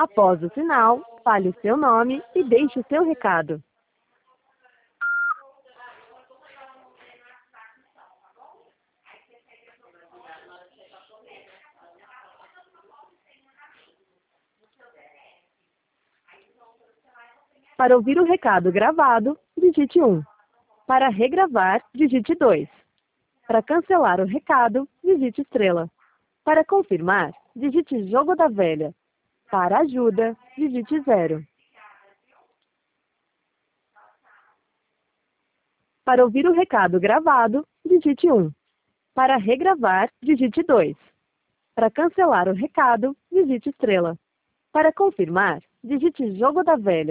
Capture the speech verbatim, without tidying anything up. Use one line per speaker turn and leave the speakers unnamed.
Após o sinal, fale o seu nome e deixe o seu recado. Para ouvir o recado gravado, digite um. Para regravar, digite dois. Para cancelar o recado, digite estrela. Para confirmar, digite jogo da velha. Para ajuda, digite zero. Para ouvir o recado gravado, digite um. Para regravar, digite dois. Para cancelar o recado, digite estrela. Para confirmar, digite jogo da velha.